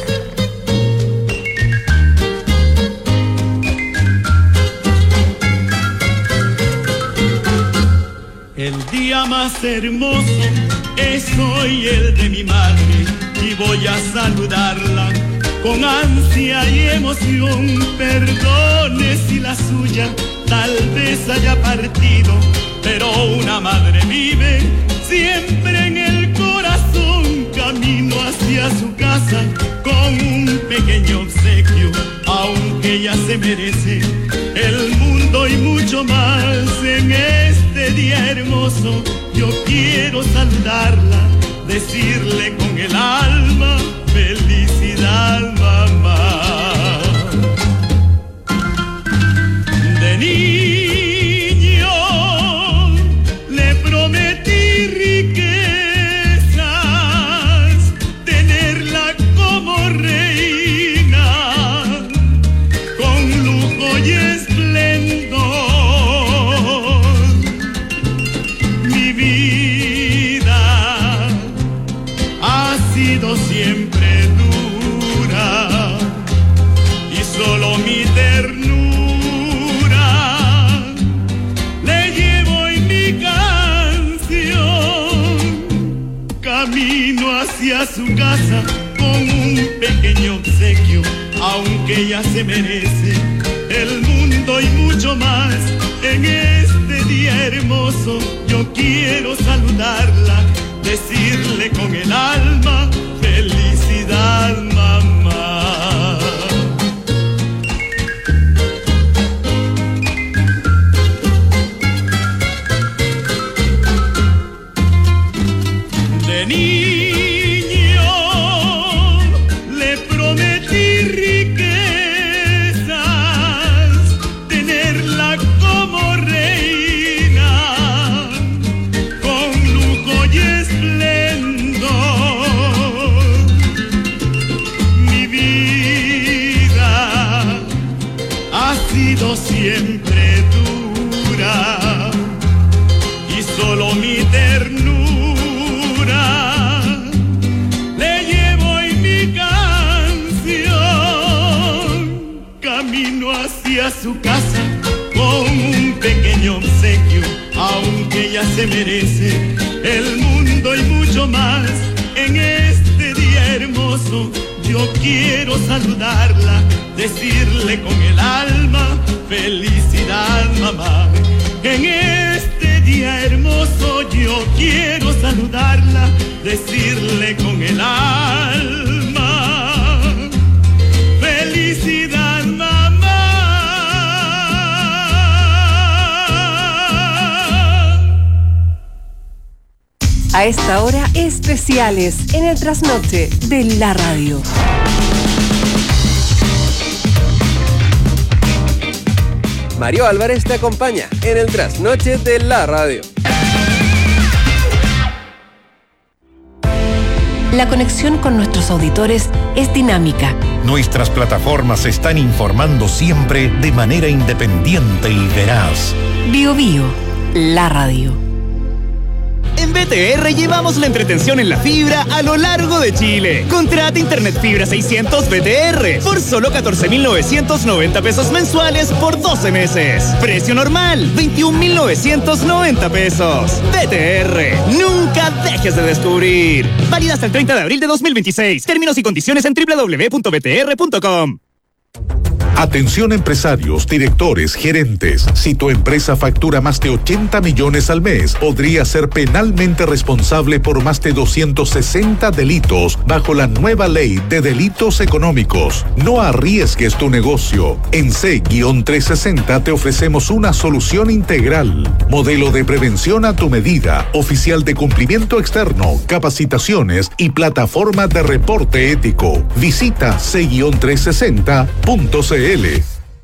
El día más hermoso es hoy el de mi madre y voy a saludarla con ansia y emoción. Perdone si la suya tal vez haya partido, pero una madre vive siempre en el corazón. Camino hacia su casa con un pequeño obsequio, aunque ella se merece el mundo y mucho más. En este día hermoso yo quiero saludarla, decirle con el alma felicidad, mamá. De niño le prometí riquezas, tenerla como reina, con lujo y esplendor. Mi vida ha sido siempre dura y solo mi ternura le llevo en mi canción. Camino hacia su casa con un pequeño obsequio, aunque ella se merece el mundo y mucho más. En este día hermoso yo quiero saludarla, decirle con el alma felicidad, mamá. De niño le prometí riquezas, tenerla como reina, con lujo y esplendor. Mi vida ha sido siempre dura y solo mi ternura le llevo en mi canción. Camino hacia su casa con un pequeño obsequio, aunque que ella se merece el mundo y mucho más. En este día hermoso yo quiero saludarla, decirle con el alma, felicidad mamá. En este día hermoso yo quiero saludarla, decirle con el alma, felicidad mamá. A esta hora, especiales en el trasnoche de la radio. Mario Álvarez te acompaña en el trasnoche de la radio. La conexión con nuestros auditores es dinámica. Nuestras plataformas están informando siempre de manera independiente y veraz. Bio Bio, la radio. En B T R llevamos la entretención en la fibra a lo largo de Chile. Contrata Internet Fibra seiscientos B T R por solo catorce mil novecientos noventa pesos mensuales por doce meses. Precio normal, veintiún mil novecientos noventa pesos. B T R, nunca dejes de descubrir. Válida hasta el treinta de abril de dos mil veintiséis. Términos y condiciones en doble u doble u doble u punto b t r punto com. Atención empresarios, directores, gerentes. Si tu empresa factura más de ochenta millones al mes, podría ser penalmente responsable por más de doscientos sesenta delitos bajo la nueva ley de delitos económicos. No arriesgues tu negocio. En C trescientos sesenta te ofrecemos una solución integral. Modelo de prevención a tu medida, oficial de cumplimiento externo, capacitaciones y plataforma de reporte ético. Visita C trescientos sesenta punto c l.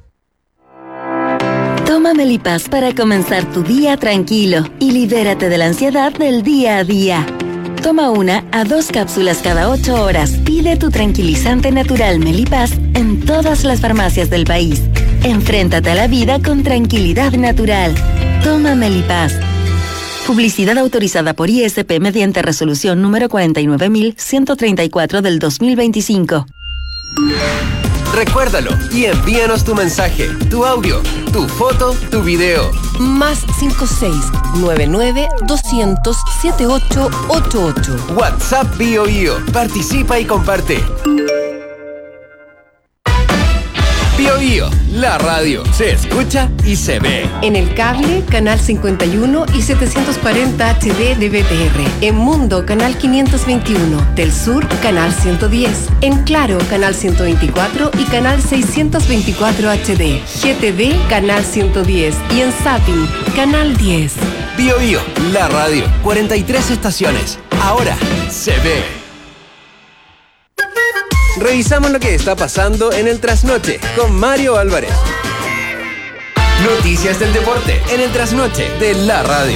Toma Melipaz para comenzar tu día tranquilo y libérate de la ansiedad del día a día. Toma una a dos cápsulas cada ocho horas. Pide tu tranquilizante natural Melipaz en todas las farmacias del país. Enfréntate a la vida con tranquilidad natural. Toma Melipaz. Publicidad autorizada por I S P mediante resolución número cuarenta y nueve mil ciento treinta y cuatro del dos mil veinticinco. Recuérdalo y envíanos tu mensaje, tu audio, tu foto, tu video. Más cinco seis nueve nueve doscientos setenta y ocho ochenta y ocho. WhatsApp Bio Bio. Participa y comparte. Bio Bio, la radio. Se escucha y se ve. En el cable, canal cincuenta y uno y setecientos cuarenta H D de B T R. En Mundo, canal quinientos veintiuno. Del Sur, canal ciento diez. En Claro, canal ciento veinticuatro y canal seiscientos veinticuatro H D. G T V, canal ciento diez. Y en Zapping, canal diez. Bio Bio, la radio. cuarenta y tres estaciones. Ahora se ve. Revisamos lo que está pasando en el trasnoche con Mario Álvarez. Noticias del deporte en el trasnoche de la radio.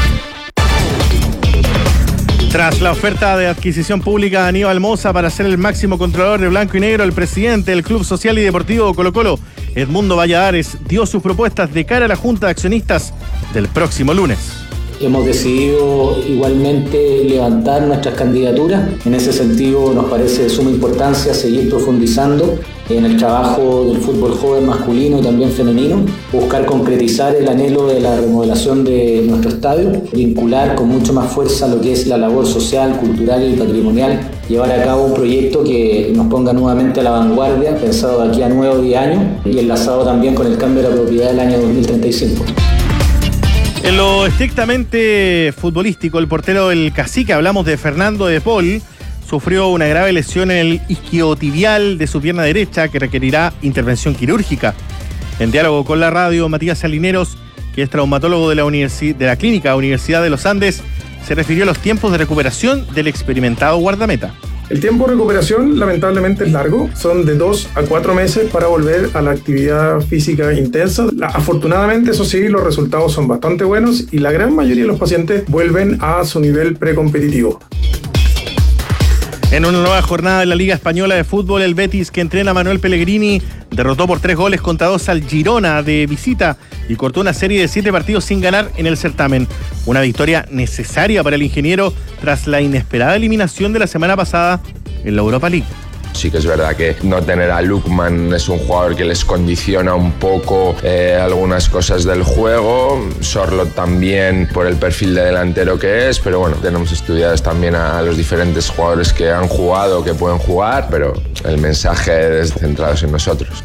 Tras la oferta de adquisición pública de Aníbal Mosa para ser el máximo controlador de blanco y negro, el presidente del Club Social y Deportivo Colo-Colo, Edmundo Valladares, dio sus propuestas de cara a la Junta de Accionistas del próximo lunes. Hemos decidido igualmente levantar nuestras candidaturas. En ese sentido nos parece de suma importancia seguir profundizando en el trabajo del fútbol joven masculino y también femenino, buscar concretizar el anhelo de la remodelación de nuestro estadio, vincular con mucho más fuerza lo que es la labor social, cultural y patrimonial, llevar a cabo un proyecto que nos ponga nuevamente a la vanguardia, pensado de aquí a nueve o diez años y enlazado también con el cambio de la propiedad del año dos mil treinta y cinco. En lo estrictamente futbolístico, el portero del Cacique, hablamos de Fernando de Paul, sufrió una grave lesión en el isquiotibial de su pierna derecha que requerirá intervención quirúrgica. En diálogo con la radio, Matías Salineros, que es traumatólogo de la, universi- de la Clínica Universidad de los Andes, se refirió a los tiempos de recuperación del experimentado guardameta. El tiempo de recuperación lamentablemente es largo, son de dos a cuatro meses para volver a la actividad física intensa. Afortunadamente, eso sí, los resultados son bastante buenos y la gran mayoría de los pacientes vuelven a su nivel precompetitivo. En una nueva jornada de la Liga Española de Fútbol, el Betis, que entrena a Manuel Pellegrini, derrotó por tres goles contra dos al Girona de visita y cortó una serie de siete partidos sin ganar en el certamen. Una victoria necesaria para el ingeniero tras la inesperada eliminación de la semana pasada en la Europa League. Sí que es verdad que no tener a Lookman es un jugador que les condiciona un poco eh, algunas cosas del juego. Sorloth también por el perfil de delantero que es, pero bueno, tenemos estudiados también a, a los diferentes jugadores que han jugado, que pueden jugar, pero el mensaje es centrado en nosotros.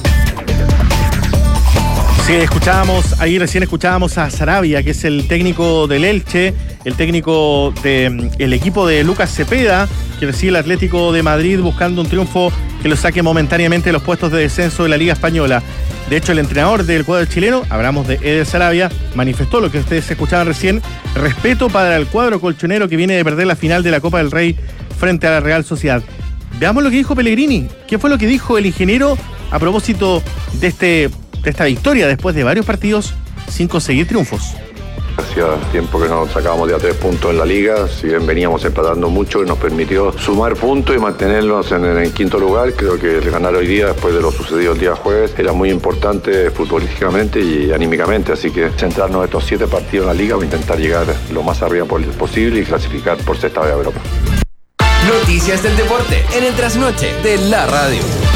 Sí, escuchábamos, ahí recién escuchábamos a Sarabia, que es el técnico del Elche, el técnico del equipo de Lucas Cepeda, que recibe el Atlético de Madrid buscando un triunfo que lo saque momentáneamente de los puestos de descenso de la Liga Española. De hecho, el entrenador del cuadro chileno, hablamos de Eder Sarabia, manifestó lo que ustedes escuchaban recién, respeto para el cuadro colchonero que viene de perder la final de la Copa del Rey frente a la Real Sociedad. Veamos lo que dijo Pellegrini. ¿Qué fue lo que dijo el ingeniero a propósito de este de esta victoria después de varios partidos sin conseguir triunfos? Hacía tiempo que nos sacábamos de a tres puntos en la liga, si bien veníamos empatando mucho, nos permitió sumar puntos y mantenernos en, en el quinto lugar. Creo que el ganar hoy día, después de lo sucedido el día jueves, era muy importante futbolísticamente y anímicamente, así que centrarnos en estos siete partidos en la liga o intentar llegar lo más arriba posible y clasificar por sexta vez a Europa. Noticias del deporte en el trasnoche de la radio.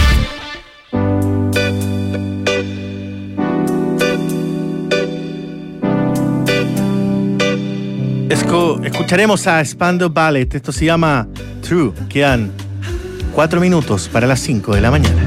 Esco, escucharemos a Spandau Ballet. Esto se llama True. Quedan cuatro minutos para las cinco de la mañana.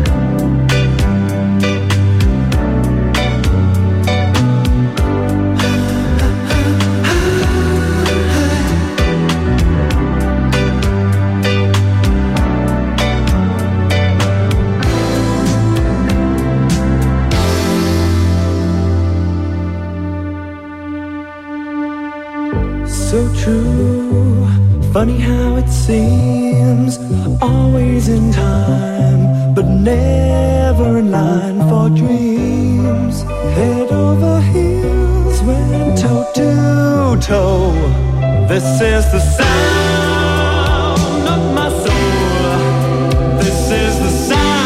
So true, funny how it seems, always in time, but never in line for dreams. Head over heels, went toe to toe. This is the sound of my soul. This is the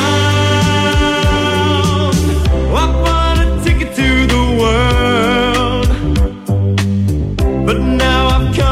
sound. I want a ticket to the world, but now I've come